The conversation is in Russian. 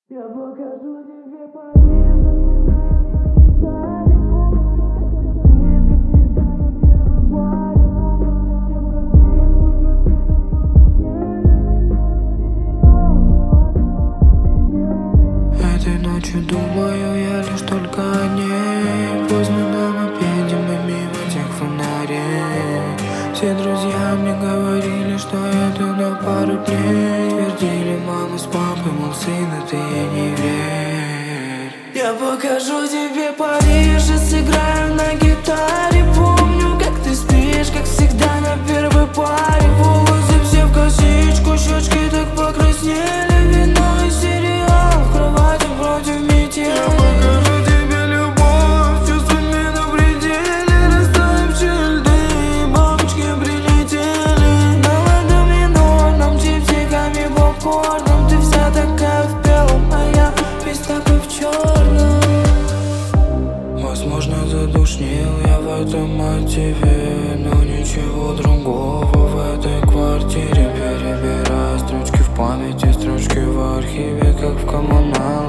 Я покажу тебе Париж, сыграем на гитаре, помнишь, всем казалось, как ты спишь, как ты сидишь, как ты всегда. Этой ночью думаю я лишь только о ней. Поздно на мопеде мы мимо тех фонарей. Все друзья мне говорили, что это на пару дней. Твердили мама с папой, мол, сына, ты ей не верь. Я покажу тебе Париж и сыграю на гитаре. Помню, как ты спишь, как всегда на первой паре. Волосы все в косичку, щечки так покраснели. Вино и сериал, в кровати против метели. Я покажу тебе любовь, чувствами на пределе. Растаявшие льды, бабочки прилетели. Нам домино, нам чипсиками, попкорном. Ты вся такая в белом, а я весь такой в черном. Возможно, задушнил я в этом мотиве, но ничего другого в этой квартире. Перебирая строчки в памяти, строчки в архиве, как в коммуналке.